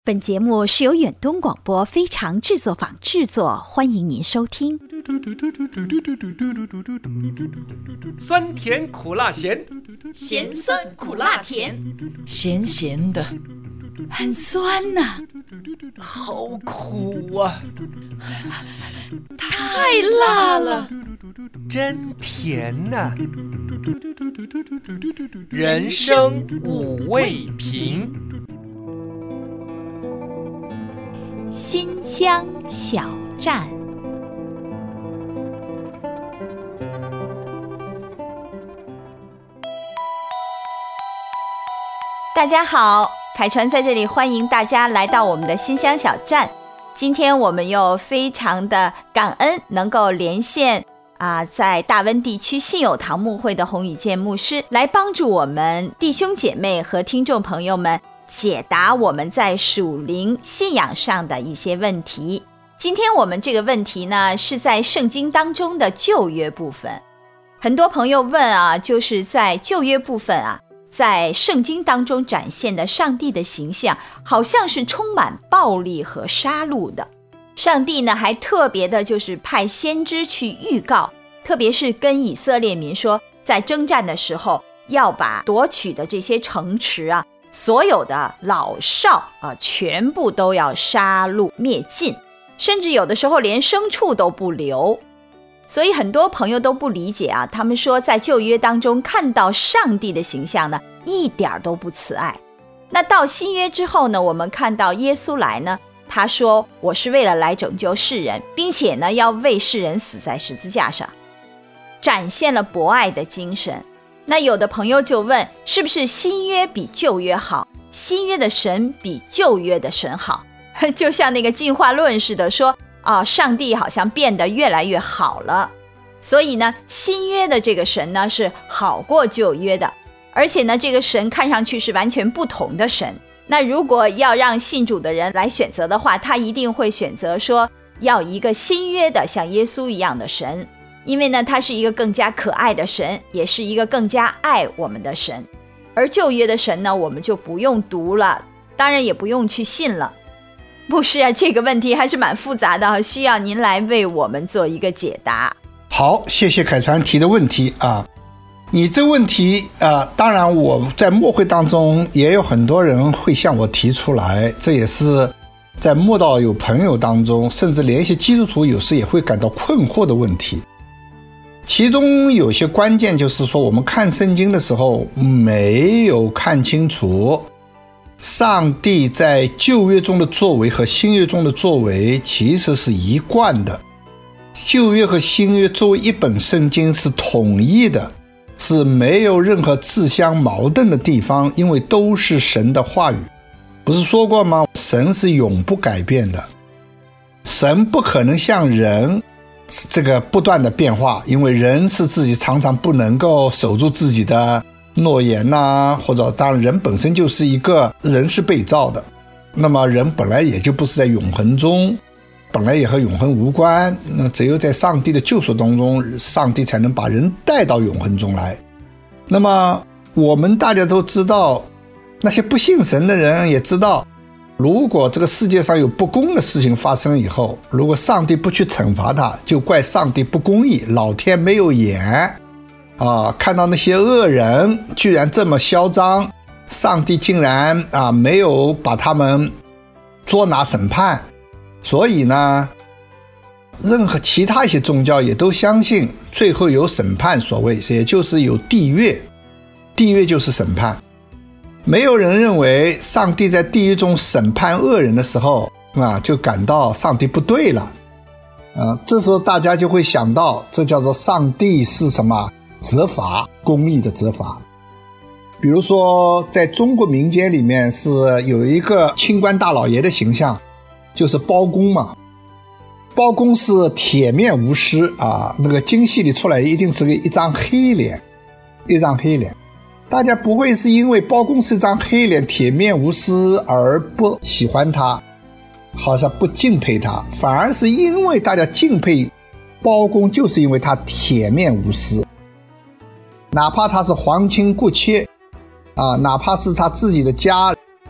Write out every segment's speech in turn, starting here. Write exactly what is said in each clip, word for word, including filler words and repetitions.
本节目是由远东广播非常制作坊制作，欢迎您收听。 酸甜苦辣咸， 咸酸苦辣甜， 咸咸的， 很酸呐、啊， 好苦啊， 太辣了， 真甜呐、啊！人生五味瓶。 新乡小站，大家好，凯传在这里欢迎大家来到我们的新乡小站。今天我们又非常的感恩能够连线啊，在大温地区信友堂牧会的洪宇健牧师，来帮助我们弟兄姐妹和听众朋友们解答我们在属灵信仰上的一些问题。今天我们这个问题呢，是在圣经当中的旧约部分。很多朋友问啊，就是在旧约部分啊，在圣经当中展现的上帝的形象，好像是充满暴力和杀戮的。上帝呢，还特别的就是派先知去预告，特别是跟以色列民说，在征战的时候，要把夺取的这些城池啊，所有的老少啊，全部都要杀戮灭尽，甚至有的时候连牲畜都不留。所以很多朋友都不理解啊，他们说在旧约当中看到上帝的形象呢，一点都不慈爱。那到新约之后呢，我们看到耶稣来呢，他说我是为了来拯救世人，并且呢要为世人死在十字架上，展现了博爱的精神。那有的朋友就问，是不是新约比旧约好？新约的神比旧约的神好？就像那个进化论似的，说啊，上帝好像变得越来越好了。所以呢，新约的这个神呢是好过旧约的，而且呢，这个神看上去是完全不同的神。那如果要让信主的人来选择的话，他一定会选择说要一个新约的像耶稣一样的神，因为呢，他是一个更加可爱的神，也是一个更加爱我们的神。而旧约的神呢，我们就不用读了，当然也不用去信了。牧师啊，这个问题还是蛮复杂的，需要您来为我们做一个解答。 好，谢谢凯传提的问题啊。你这问题啊，当然我在默会当中也有很多人会向我提出来，这也是在默道有朋友当中，甚至连一些基督徒有时也会感到困惑的问题。其中有些关键就是说，我们看圣经的时候没有看清楚上帝在旧约中的作为和新约中的作为其实是一贯的。旧约和新约作为一本圣经是统一的，是没有任何自相矛盾的地方，因为都是神的话语。不是说过吗？神是永不改变的，神不可能像人这个不断的变化，因为人是自己常常不能够守住自己的诺言啊，或者当然人本身就是一个人是被造的，那么人本来也就不是在永恒中，本来也和永恒无关，那只有在上帝的救赎当中，上帝才能把人带到永恒中来。那么我们大家都知道，那些不信神的人也知道，如果这个世界上有不公的事情发生以后，如果上帝不去惩罚他，就怪上帝不公义，老天没有眼啊！看到那些恶人居然这么嚣张，上帝竟然啊没有把他们捉拿审判。所以呢，任何其他一些宗教也都相信最后有审判，所谓也就是有地狱，地狱就是审判。没有人认为上帝在地狱中审判恶人的时候啊，就感到上帝不对了啊，这时候大家就会想到，这叫做上帝是什么？责罚，公义的责罚。比如说在中国民间里面是有一个清官大老爷的形象，就是包公嘛。包公是铁面无私啊，那个京戏里出来一定是个一张黑脸，一张黑脸。大家不会是因为包公是张黑脸铁面无私而不喜欢他，好像不敬佩他，反而是因为大家敬佩包公，就是因为他铁面无私。哪怕他是皇亲国戚啊，哪怕是他自己的家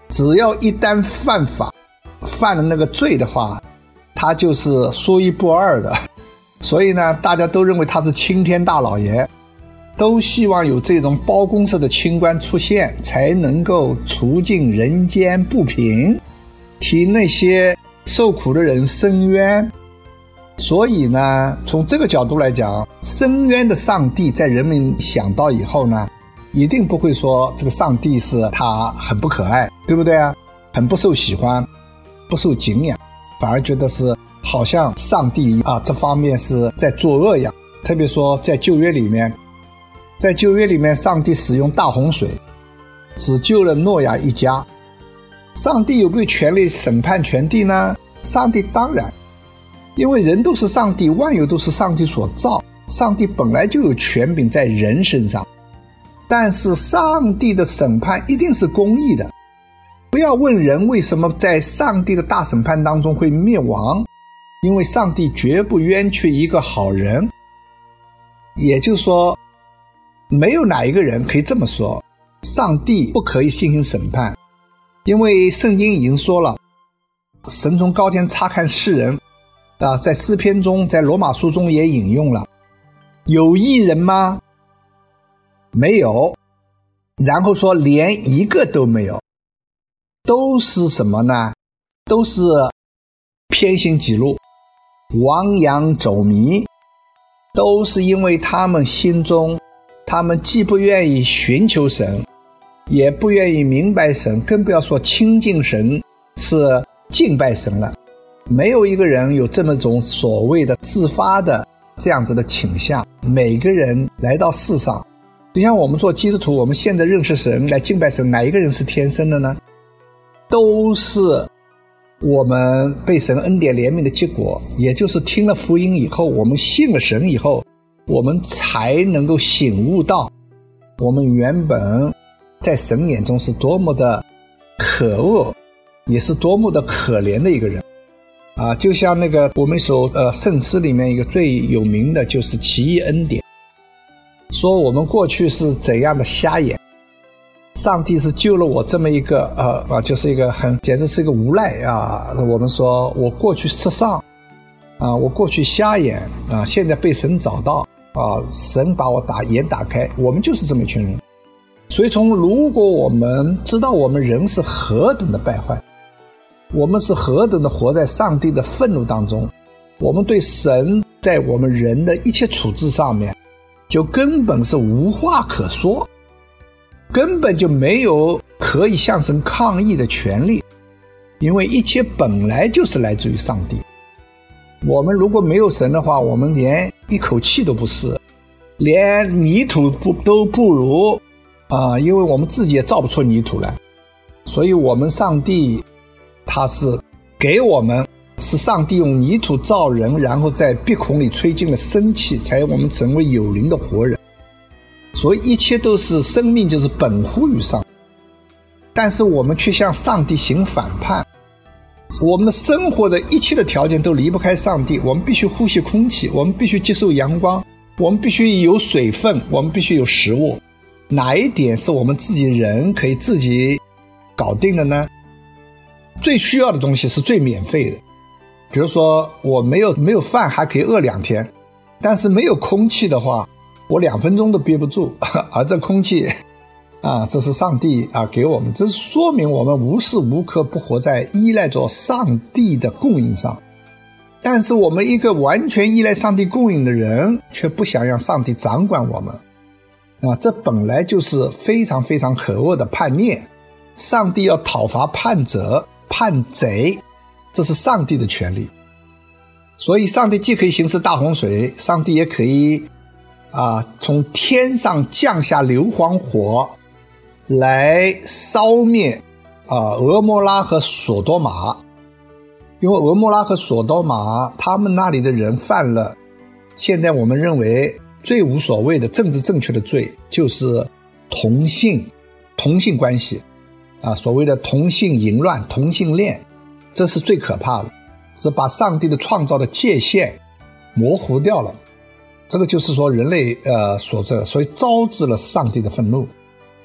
只要一旦犯法，犯了那个罪的话，他就是说一不二的。所以呢，大家都认为他是青天大老爷，都希望有这种包公式的清官出现，才能够除尽人间不平，替那些受苦的人伸冤。所以呢，从这个角度来讲，伸冤的上帝在人们想到以后呢，一定不会说这个上帝是他很不可爱，对不对啊？很不受喜欢，不受敬仰，反而觉得是好像上帝啊这方面是在作恶一样。特别说在旧约里面，在旧约里面，上帝使用大洪水，只救了诺亚一家。上帝有没有权利审判全地呢？上帝当然，因为人都是上帝，万有都是上帝所造，上帝本来就有权柄在人身上。但是上帝的审判一定是公义的，不要问人为什么在上帝的大审判当中会灭亡，因为上帝绝不冤屈一个好人。也就是说，没有哪一个人可以这么说，上帝不可以进行审判，因为圣经已经说了，神从高天察看世人啊，在诗篇中，在罗马书中也引用了，有义人吗？没有。然后说连一个都没有，都是什么呢？都是偏行己路，亡羊走迷，都是因为他们心中，他们既不愿意寻求神，也不愿意明白神，更不要说亲近神，是敬拜神了。没有一个人有这么种所谓的自发的这样子的倾向。每个人来到世上，就像我们做基督徒，我们现在认识神，来敬拜神，哪一个人是天生的呢？都是我们被神恩典怜悯的结果，也就是听了福音以后，我们信了神以后，我们才能够醒悟到我们原本在神眼中是多么的可恶，也是多么的可怜的一个人啊！就像那个我们所呃圣诗里面一个最有名的就是奇异恩典，说我们过去是怎样的瞎眼，上帝是救了我这么一个呃啊，就是一个很简直是一个无赖啊！我们说我过去失丧啊，我过去瞎眼啊，现在被神找到啊，神把我打眼打开，我们就是这么一群人。所以从如果我们知道我们人是何等的败坏，我们是何等的活在上帝的愤怒当中，我们对神在我们人的一切处置上面就根本是无话可说，根本就没有可以向神抗议的权利，因为一切本来就是来自于上帝。我们如果没有神的话，我们连一口气都不是，连泥土不都不如啊，因为我们自己也造不出泥土来。所以我们上帝他是给我们，是上帝用泥土造人，然后在鼻孔里吹进了生气，才我们成为有灵的活人。所以一切都是生命，就是本乎于上，但是我们却向上帝行反叛。我们的生活的一切的条件都离不开上帝，我们必须呼吸空气，我们必须接受阳光，我们必须有水分，我们必须有食物。哪一点是我们自己人可以自己搞定的呢？最需要的东西是最免费的，比如说我没有没有饭还可以饿两天，但是没有空气的话，我两分钟都憋不住。而这空气啊，这是上帝啊给我们，这是说明我们无时无刻不活在依赖着上帝的供应上。但是我们一个完全依赖上帝供应的人，却不想让上帝掌管我们啊，这本来就是非常非常可恶的叛逆。上帝要讨伐叛者叛贼，这是上帝的权利。所以上帝既可以行使大洪水，上帝也可以啊从天上降下硫磺火来烧灭啊俄摩拉和索多玛。因为俄摩拉和索多玛他们那里的人犯了现在我们认为最无所谓的政治正确的罪，就是同性同性关系啊，所谓的同性淫乱、同性恋，这是最可怕的，这把上帝的创造的界限模糊掉了。这个就是说人类呃所这，所以招致了上帝的愤怒。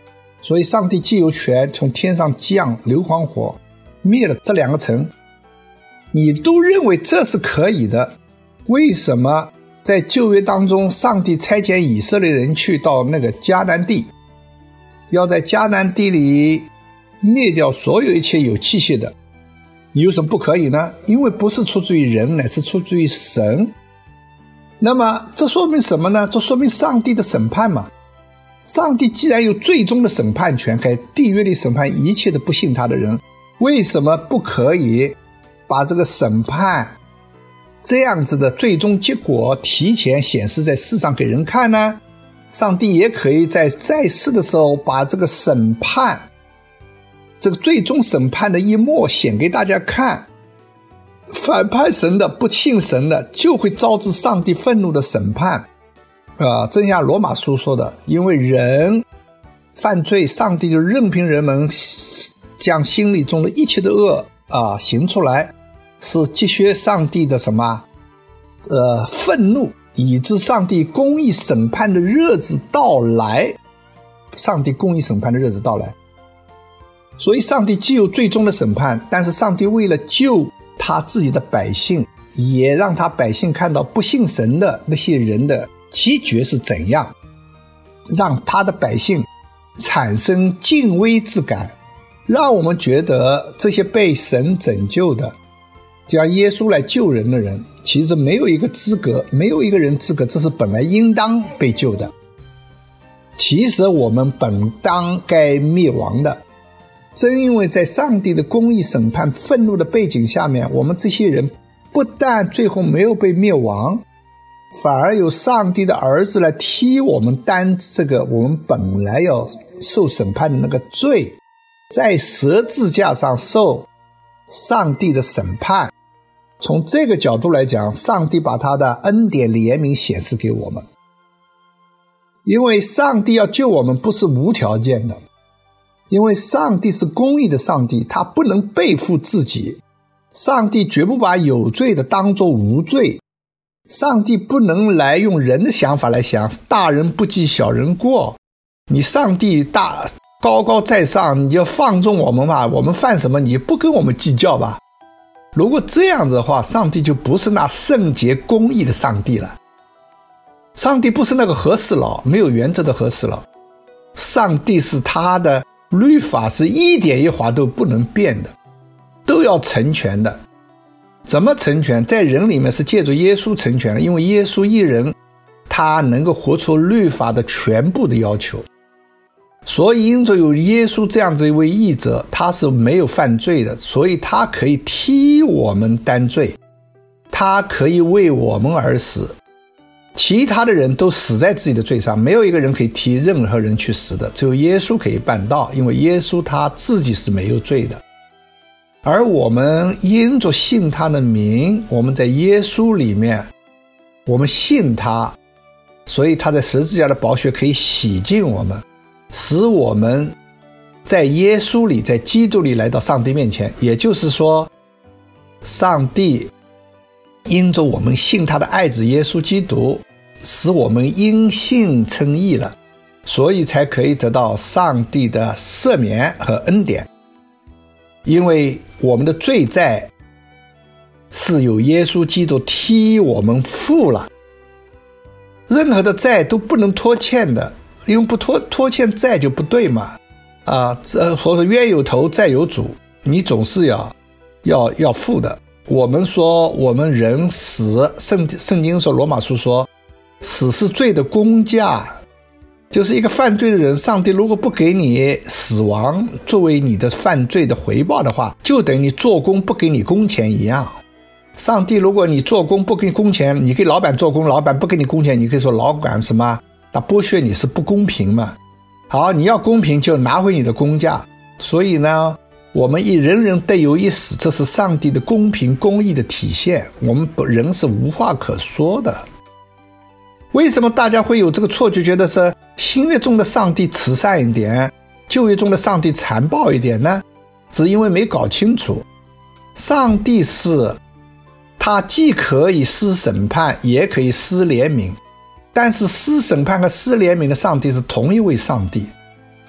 所以上帝既有权从天上降硫磺火灭了这两个城，你都认为这是可以的，为什么在旧约当中上帝差遣以色列人去到那个迦南地，要在迦南地里灭掉所有一切有气息的，有什么不可以呢？因为不是出自于人，乃是出自于神。那么这说明什么呢？这说明上帝的审判嘛。上帝既然有最终的审判权，在地狱里审判一切的不信他的人，为什么不可以把这个审判这样子的最终结果提前显示在世上给人看呢？上帝也可以在在世的时候把这个审判，这个最终审判的一幕显给大家看，反叛神的不信神的就会招致上帝愤怒的审判。呃，正像罗马书说的，因为人犯罪，上帝就任凭人们将心里中的一切的恶啊、呃、行出来，是积蓄上帝的什么呃愤怒，以致上帝公义审判的日子到来。上帝公义审判的日子到来，所以上帝既有最终的审判，但是上帝为了救他自己的百姓，也让他百姓看到不信神的那些人的结局是怎样，让他的百姓产生敬畏之感，让我们觉得这些被神拯救的，就像耶稣来救人的人，其实没有一个资格，没有一个人资格，这是本来应当被救的。其实我们本当该灭亡的，正因为在上帝的公义审判愤怒的背景下面，我们这些人不但最后没有被灭亡，反而有上帝的儿子来替我们担这个我们本来要受审判的那个罪，在十字架上受上帝的审判。从这个角度来讲，上帝把他的恩典怜悯显示给我们，因为上帝要救我们不是无条件的，因为上帝是公义的上帝，他不能背负自己，上帝绝不把有罪的当作无罪，上帝不能来用人的想法来想，大人不计小人过，你上帝大高高在上，你就放纵我们吧，我们犯什么你不跟我们计较吧。如果这样子的话，上帝就不是那圣洁公义的上帝了，上帝不是那个和事佬，没有原则的和事佬，上帝是他的律法是一点一划都不能变的，都要成全的。怎么成全？在人里面是借助耶稣成全的，因为耶稣一人他能够活出律法的全部的要求，所以因着有耶稣这样子一位义者，他是没有犯罪的，所以他可以替我们担罪，他可以为我们而死，其他的人都死在自己的罪上，没有一个人可以替任何人去死的，只有耶稣可以办到，因为耶稣他自己是没有罪的。而我们因着信他的名，我们在耶稣里面，我们信他，所以他在十字架的宝血可以洗净我们，使我们在耶稣里，在基督里来到上帝面前。也就是说，上帝因着我们信他的爱子耶稣基督，使我们因信称义了，所以才可以得到上帝的赦免和恩典。因为我们的罪债是有耶稣基督替我们付了，任何的债都不能拖欠的，因为不拖拖欠债就不对嘛。啊，这或者冤有头债有主，你总是要要要付的。我们说我们人死，圣圣经说罗马书说死是罪的工价，就是一个犯罪的人，上帝如果不给你死亡作为你的犯罪的回报的话，就等于你做工不给你工钱一样。上帝如果你做工不给你工钱，你给老板做工，老板不给你工钱，你可以说老板什么他剥削你是不公平嘛。好，你要公平就拿回你的工价。所以呢，我们一人人得有一死，这是上帝的公平公义的体现，我们人是无话可说的。为什么大家会有这个错觉，觉得是新约中的上帝慈善一点，旧约中的上帝残暴一点呢？只因为没搞清楚，上帝是他既可以施审判，也可以施怜悯，但是施审判和施怜悯的上帝是同一位上帝。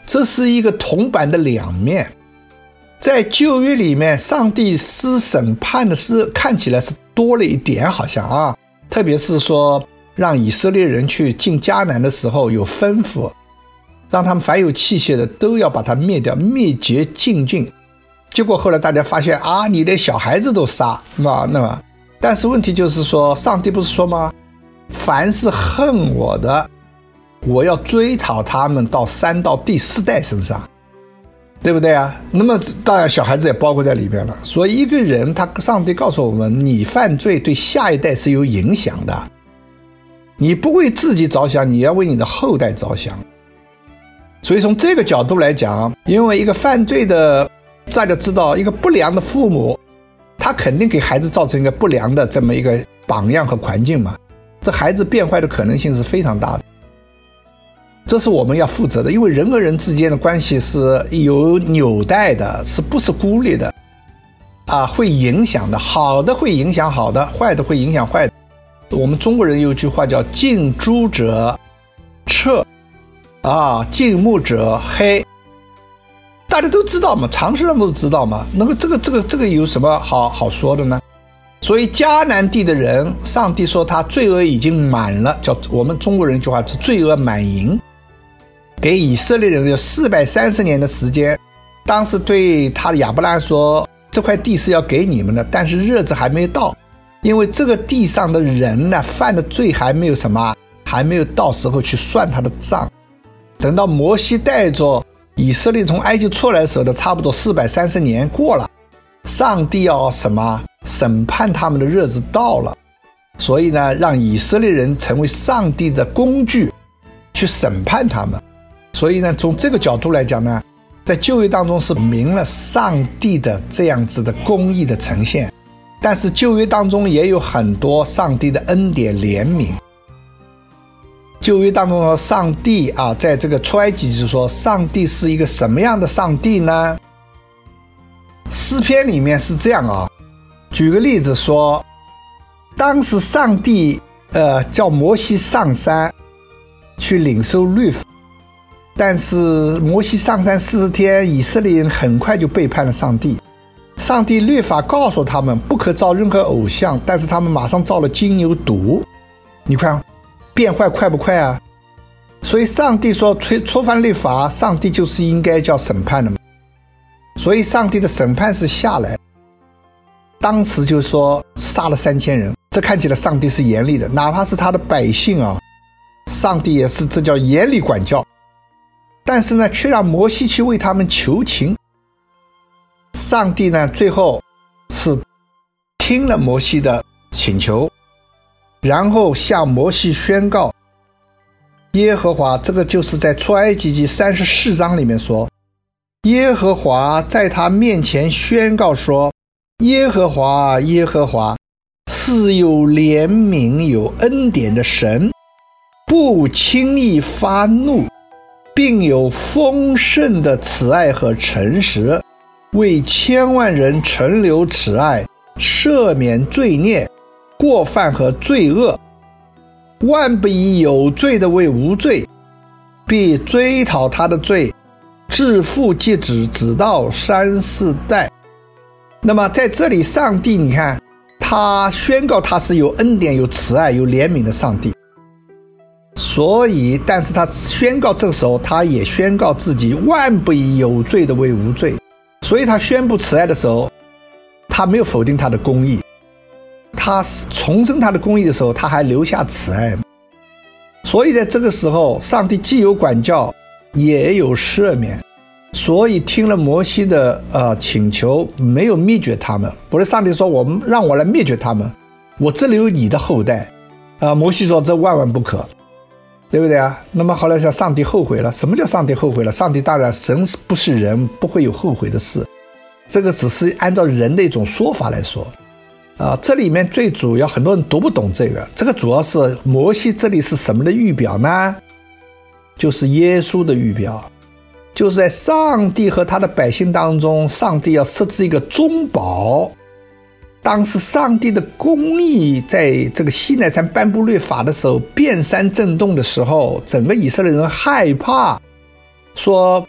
这是一个铜板的两面。在旧约里面，上帝施审判的是看起来是多了一点，好像啊，特别是说让以色列人去进迦南的时候有吩咐，让他们凡有器械的都要把它灭掉，灭绝净尽。结果后来大家发现啊，你连小孩子都杀，那那么，但是问题就是说，上帝不是说吗？凡是恨我的，我要追讨他们到三到第四代身上，对不对啊？那么当然小孩子也包括在里面了。所以一个人，他上帝告诉我们，你犯罪对下一代是有影响的，你不为自己着想，你要为你的后代着想。所以从这个角度来讲，因为一个犯罪的，大家知道，一个不良的父母，他肯定给孩子造成一个不良的这么一个榜样和环境嘛，这孩子变坏的可能性是非常大的。这是我们要负责的，因为人和人之间的关系是有纽带的，是不是孤立的啊？会影响的，好的会影响好的，坏的会影响坏的。我们中国人有句话叫近朱者赤啊，近墨者黑，大家都知道嘛，常识上都知道嘛。那个这个这个这个有什么好好说的呢？所以迦南地的人，上帝说他罪恶已经满了，叫我们中国人一句话是罪恶满盈，给以色列人有四百三十年的时间。当时对他的亚伯拉罕说，这块地是要给你们的，但是日子还没有到，因为这个地上的人呢，犯的罪还没有什么，还没有到时候去算他的账。等到摩西带着以色列从埃及出来的时候呢，差不多四百三十年过了，上帝要什么审判他们的日子到了，所以呢，让以色列人成为上帝的工具去审判他们。所以呢，从这个角度来讲呢，在旧约当中是明了上帝的这样子的公义的呈现，但是旧约当中也有很多上帝的恩典怜悯。旧约当中的上帝啊，在这个出埃及就说上帝是一个什么样的上帝呢？诗篇里面是这样啊，举个例子说，当时上帝呃叫摩西上山去领受律法，但是摩西上山四十天，以色列人很快就背叛了上帝。上帝律法告诉他们不可造任何偶像，但是他们马上造了金牛犊，你看变坏快不快啊？所以上帝说触犯律法，上帝就是应该叫审判的嘛。所以上帝的审判是下来，当时就说杀了三千人，这看起来上帝是严厉的，哪怕是他的百姓啊，上帝也是这叫严厉管教。但是呢，却让摩西去为他们求情。上帝呢，最后是听了摩西的请求，然后向摩西宣告，耶和华，这个就是在出埃及记三十四章里面说，耶和华在他面前宣告说，耶和华，耶和华是有怜悯有恩典的神，不轻易发怒，并有丰盛的慈爱和诚实，为千万人承留慈爱，赦免罪孽过犯和罪恶，万不以有罪的为无罪，必追讨他的罪，至父及子，直到三四代。那么在这里，上帝你看他宣告他是有恩典有慈爱有怜悯的上帝，所以但是他宣告这个时候他也宣告自己万不以有罪的为无罪。所以他宣布慈爱的时候，他没有否定他的公义，他重申他的公义的时候，他还留下慈爱。所以在这个时候，上帝既有管教也有赦免，所以听了摩西的呃请求，没有灭绝他们。不是上帝说我们让我来灭绝他们，我这里有你的后代啊、呃。摩西说这万万不可，对不对啊？那么后来上帝后悔了。什么叫上帝后悔了？上帝当然神不是人，不会有后悔的事，这个只是按照人的一种说法来说啊。这里面最主要很多人读不懂这个，这个主要是摩西这里是什么的预表呢？就是耶稣的预表，就是在上帝和他的百姓当中，上帝要设置一个中保。当时上帝的公义在这个西奈山颁布律法的时候，遍山震动的时候，整个以色列人害怕，说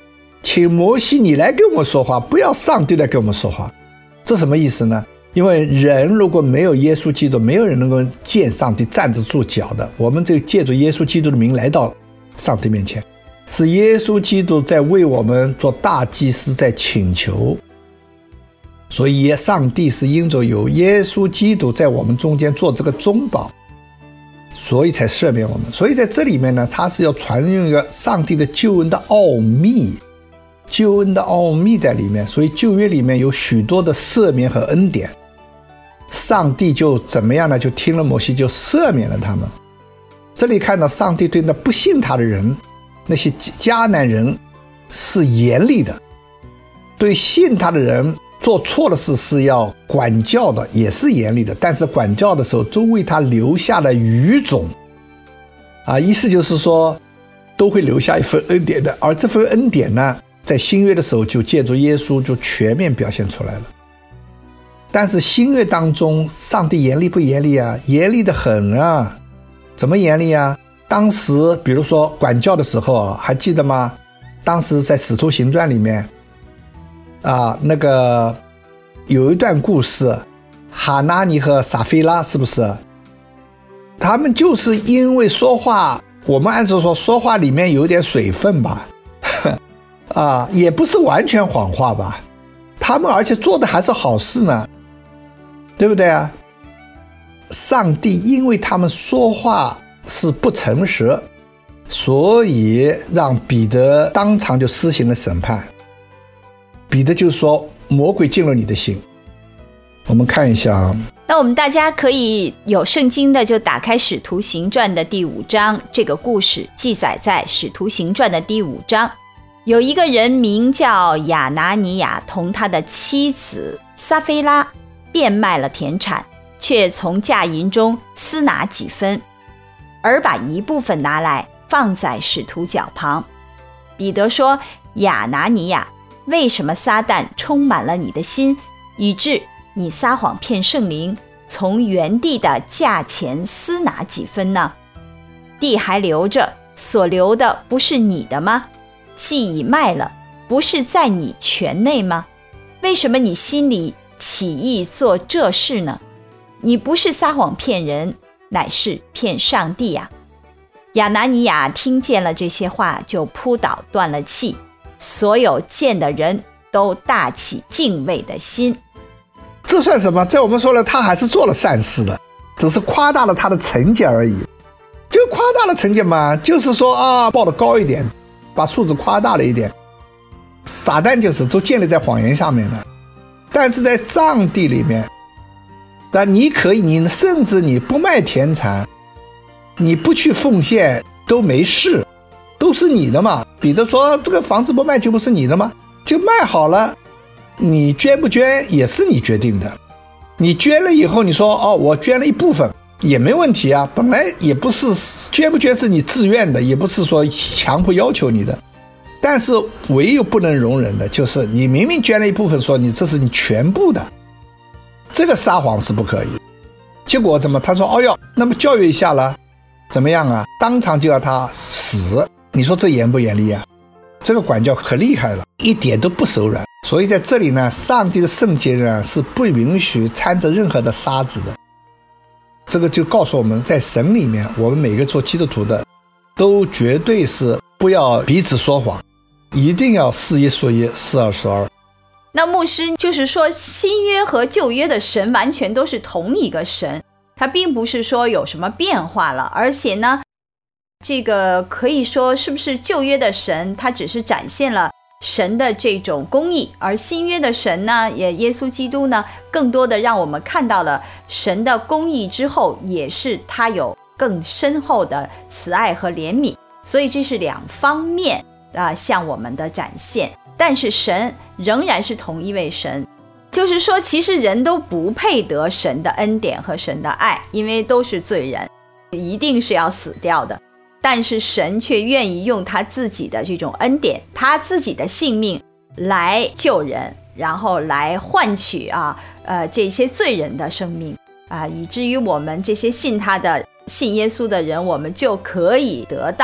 请摩西你来跟我们说话，不要上帝来跟我们说话。这什么意思呢？因为人如果没有耶稣基督，没有人能够见上帝站得住脚的。我们这借助耶稣基督的名来到上帝面前，是耶稣基督在为我们做大祭司，在请求。所以上帝是因着有耶稣基督在我们中间做这个中保，所以才赦免我们。所以在这里面呢，他是要传用一个上帝的救恩的奥秘，救恩的奥秘在里面。所以旧约里面有许多的赦免和恩典，上帝就怎么样呢？就听了摩西，就赦免了他们。这里看到上帝对那不信他的人，那些迦南人是严厉的，对信他的人做错的事是要管教的，也是严厉的。但是管教的时候都为他留下了余种啊，意思就是说都会留下一份恩典的。而这份恩典呢，在新约的时候就借助耶稣就全面表现出来了。但是新约当中上帝严厉不严厉啊？严厉得很啊。怎么严厉啊？当时比如说管教的时候啊，还记得吗？当时在使徒行传里面啊，那个有一段故事，哈拿尼和撒非拉，是不是他们就是因为说话，我们按照说说话里面有点水分吧啊，也不是完全谎话吧，他们而且做的还是好事呢，对不对啊？上帝因为他们说话是不诚实，所以让彼得当场就施行了审判。彼得就说魔鬼进了你的心。我们看一下啊， 那我们大家可以有圣经的就打开使徒行传的第五章，这个故事记载在使徒行传的第五章。有一个人名叫亚拿尼亚，同他的妻子撒非拉变卖了田产，却从价银中私拿几分，而把一部分拿来放在使徒脚旁。彼得说，亚拿尼亚，为什么撒旦充满了你的心，以致你撒谎骗圣灵，从原地的价钱私拿几分呢？地还留着，所留的不是你的吗？既已卖了，不是在你权内吗？为什么你心里起意做这事呢？你不是撒谎骗人，乃是骗上帝呀、啊！亚拿尼亚听见了这些话，就扑倒断了气。所有见的人都大起敬畏的心。 这算什么？在我们说了，他还是做了善事的，只是夸大了他的成绩而已。就夸大了成绩嘛，就是说啊，报得高一点，把数字夸大了一点。撒旦就是都建立在谎言上面的。但是在上帝里面，但你可以，你甚至你不卖田产，你不去奉献都没事，都是你的嘛。彼得说这个房子不卖就不是你的吗？就卖好了，你捐不捐也是你决定的。你捐了以后你说哦，我捐了一部分也没问题啊，本来也不是捐不捐是你自愿的，也不是说强迫要求你的。但是唯有不能容忍的就是你明明捐了一部分，说你这是你全部的，这个撒谎是不可以。结果怎么？他说哦哟，那么教育一下了，怎么样啊？当场就要他死。你说这严不严厉啊？这个管教可厉害了，一点都不手软。所以在这里呢，上帝的圣洁呢是不允许掺着任何的沙子的。这个就告诉我们，在神里面，我们每个做基督徒的都绝对是不要彼此说谎，一定要是一说一，是二说二。 那牧师就是说，新约和旧约的神完全都是同一个神，它并不是说有什么变化了。而且呢，这个可以说是不是旧约的神，它只是展现了神的这种公义，而新约的神呢，也耶稣基督呢，更多的让我们看到了神的公义之后，也是他有更深厚的慈爱和怜悯。所以这是两方面啊、呃，向我们的展现。但是神仍然是同一位神，就是说其实人都不配得神的恩典和神的爱，因为都是罪人，一定是要死掉的。但是神却愿意用他自己的这种恩典，他自己的性命来救人，然后来换取啊呃这些罪人的生命啊，以至于我们这些信他的信耶稣的人，我们就可以得到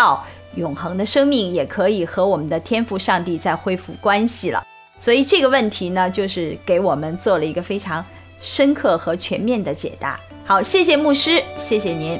永恒的生命，也可以和我们的天父上帝再恢复关系了。所以这个问题呢，就是给我们做了一个非常深刻和全面的解答。好，谢谢牧师，谢谢您。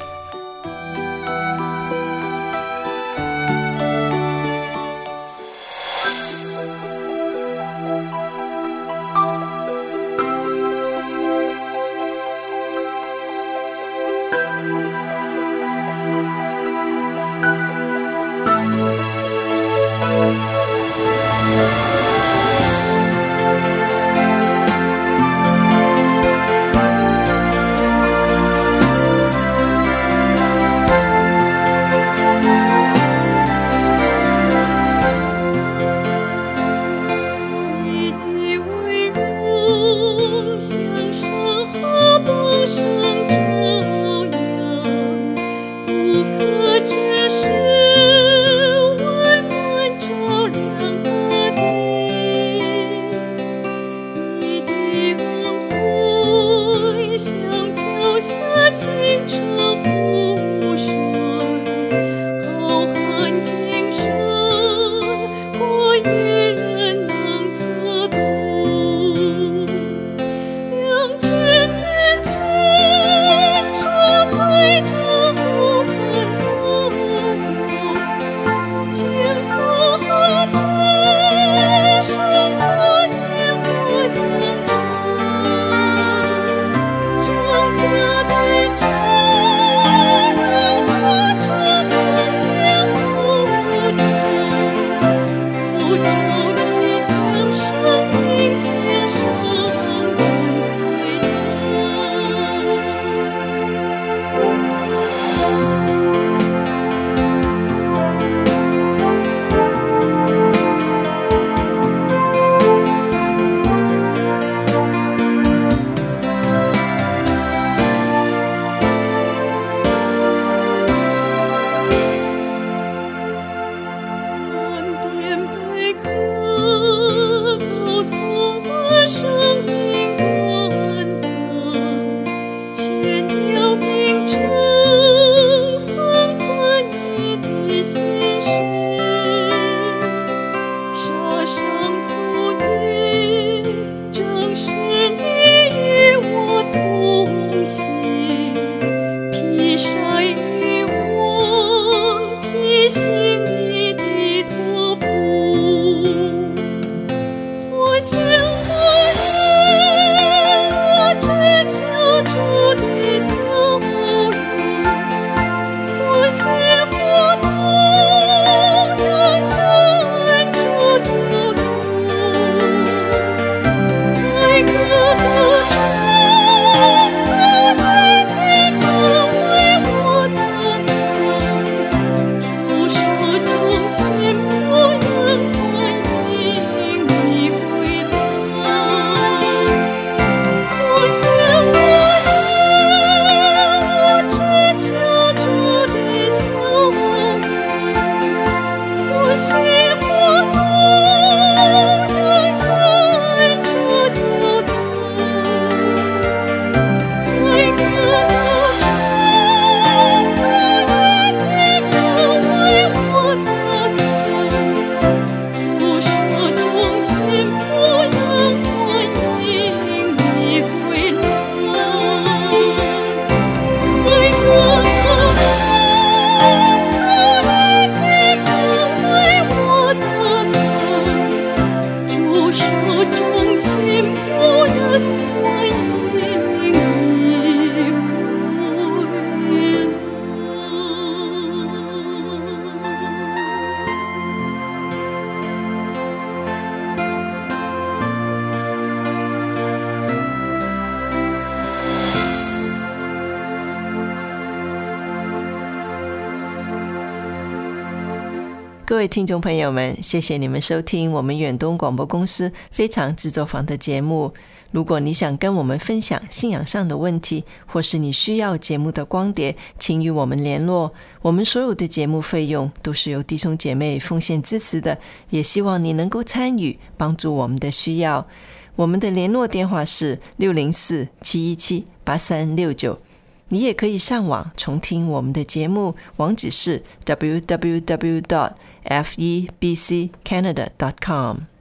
各位听众朋友们，谢谢你们收听我们远东广播公司非常制作坊的节目。如果你想跟我们分享信仰上的问题，或是你需要节目的光碟，请与我们联络。我们所有的节目费用都是由弟兄姐妹奉献支持的，也希望你能够参与，帮助我们的需要。我们的联络电话是六零四 七一七 八三六九， 你也可以上网重听我们的节目，网址是 double-u double-u double-u dot f e b c canada dot com。